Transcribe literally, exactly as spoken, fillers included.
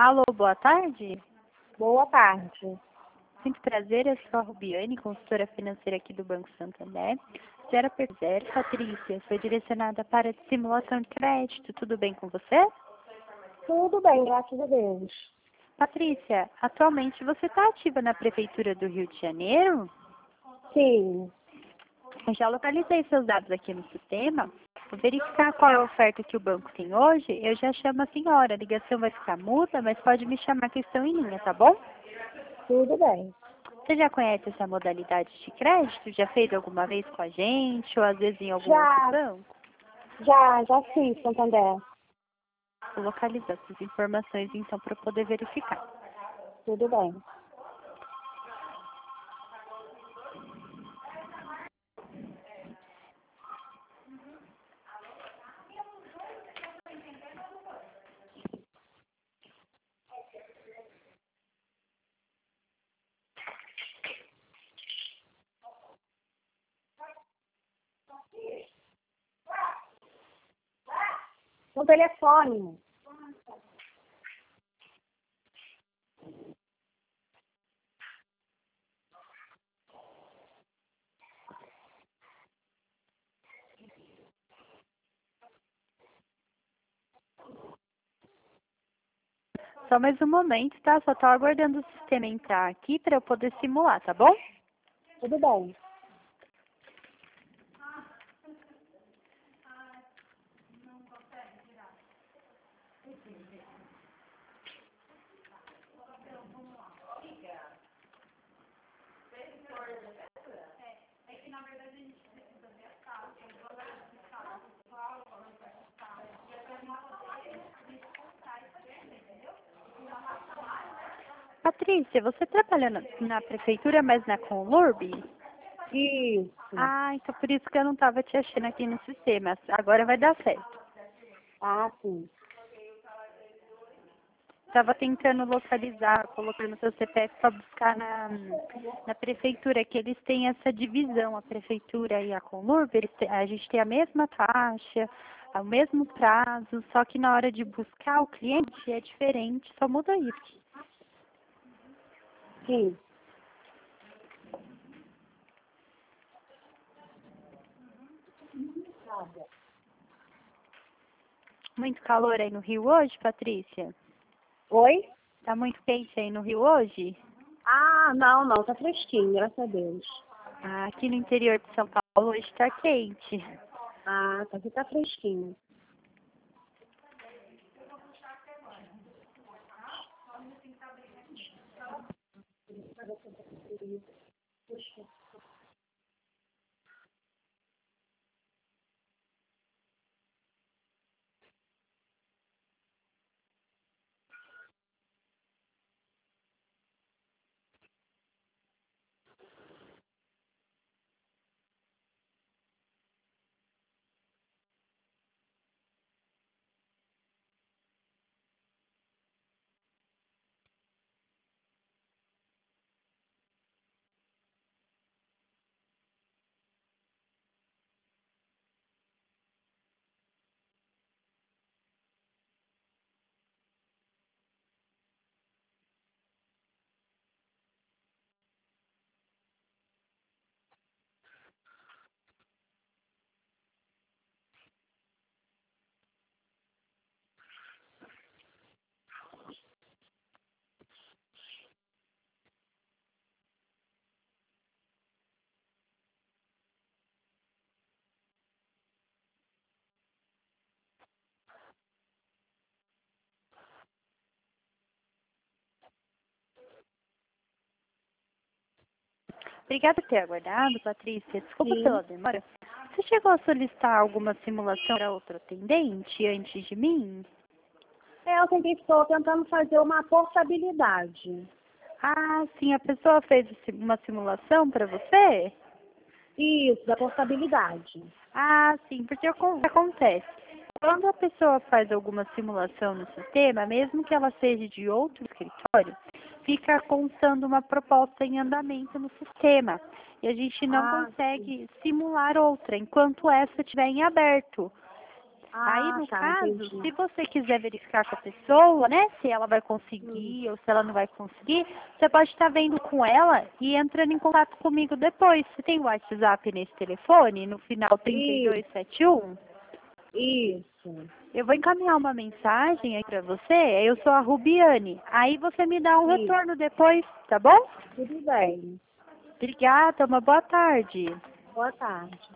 Alô, boa tarde. Boa tarde. Muito prazer, eu sou a Rubiane, consultora financeira aqui do Banco Santander. zero por zero, Patrícia, foi direcionada para simulação de crédito. Tudo bem com você? Tudo bem, graças a Deus. Patrícia, atualmente você está ativa na Prefeitura do Rio de Janeiro? Sim. Eu já localizei seus dados aqui no sistema. Vou verificar qual é a oferta que o banco tem hoje. Eu já chamo a senhora. A ligação vai ficar muda, mas pode me chamar que eu estou em linha, tá bom? Tudo bem. Você já conhece essa modalidade de crédito? Já fez alguma vez com a gente ou às vezes em algum Já. outro banco? Já, já fiz, Santander. Vou localizar essas informações então para poder verificar. Tudo bem. No telefone. Só mais um momento, tá? Só estou aguardando o sistema entrar aqui para eu poder simular, tá bom? Tudo bem. Patrícia, você trabalha na, na prefeitura, mas na Conlurb? Isso. Ah, então por isso que eu não estava te achando aqui no sistema. Agora vai dar certo. Ah, sim. Estava tentando localizar, colocando seu C P F para buscar na, na prefeitura, que eles têm essa divisão, a prefeitura e a Conlurb, eles têm- a gente tem a mesma taxa, o mesmo prazo, só que na hora de buscar o cliente é diferente, só muda isso. Sim. Muito calor aí no Rio hoje, Patrícia? Oi? Tá muito quente aí no Rio hoje? Ah, não, não. Tá fresquinho, graças a Deus. Ah, aqui no interior de São Paulo hoje está quente. Ah, tá aqui tá fresquinho. Obrigada por ter aguardado, Patrícia. Desculpa Sim. pela demora. Você chegou a solicitar alguma simulação para outro atendente antes de mim? É, eu tentei, estou tentando fazer uma portabilidade. Ah, sim, a pessoa fez uma simulação para você? Isso, da portabilidade. Ah, sim, porque acon- acontece. Quando a pessoa faz alguma simulação no sistema, mesmo que ela seja de outro escritório, fica constando uma proposta em andamento no sistema. E a gente não Ah, sim. consegue simular outra enquanto essa estiver em aberto. Aí, Ah, no tá, caso, entendi. se você quiser verificar com a pessoa, né, se ela vai conseguir ou se ela não vai conseguir, você pode estar vendo com ela e entrando em contato comigo depois. Você tem o WhatsApp nesse telefone, no final trinta e dois setenta e um? Isso. Eu vou encaminhar uma mensagem aí pra você, eu sou a Rubiane. Aí você me dá um Isso. retorno depois, tá bom? Tudo bem. Obrigada, uma boa tarde. Boa tarde.